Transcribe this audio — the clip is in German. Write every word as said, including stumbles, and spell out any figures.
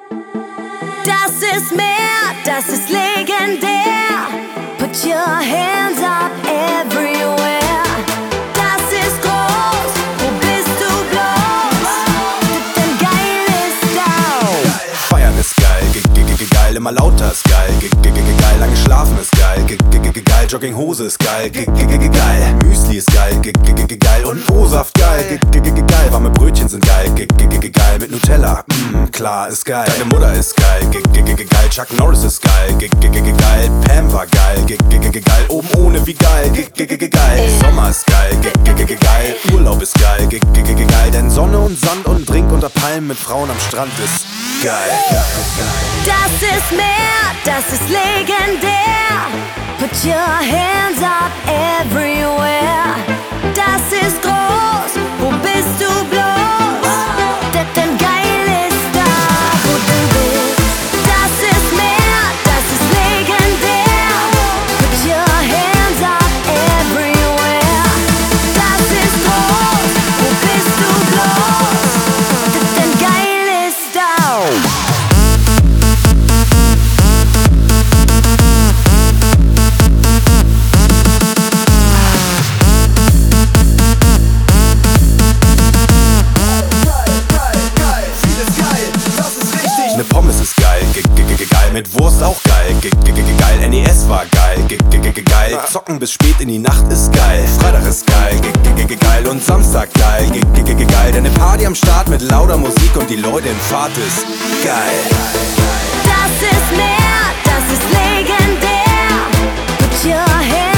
Das ist mehr, das ist legendär. Put your hands up everywhere. Das ist groß, wo bist du bloß? Denn geil ist da. Feiern ist geil, ge ge ge geil, immer lauter ist geil, ge ge ge geil, lange schlafen ist geil, ge ge ge geil, Jogginghose ist geil, ge ge ge geil, Müsli ist geil, ge ge ge geil und O-Saft geil, ge ge ge geil, warme Brötchen sind geil, ge ge ge geil mit Nutella, mm, klar ist geil. Deine Mutter ist geil, ge ge ge geil, Chuck Norris ist geil, ge ge ge geil, Pam war geil, ge ge ge geil, oben ohne wie geil, ge ge ge geil, Sommer ist geil, ge ge ge geil, Urlaub ist geil, ge ge ge geil, denn Sonne und Sand und Drink unter Palmen mit Frauen am Strand ist geil. Das ist mehr, das ist legendär. Put your hands up everywhere. Das ist groß, wo bist du bloß? Denn geil ist da, wo du bist. Das ist mehr, das ist legendär. Put your hands up everywhere. Das ist groß, wo bist du bloß? Denn geil ist da. Ne Pommes ist geil, ge ge ge geil, mit Wurst auch geil, ge ge ge geil, N E S war geil, ge ge ge geil, zocken bis spät in die Nacht ist geil, Freitag ist geil, ge ge ge geil und Samstag geil, ge ge ge geil, denn ne Party am Start mit lauter Musik und die Leute in Fahrt ist geil. Das ist mehr, das ist legendär. Put your hands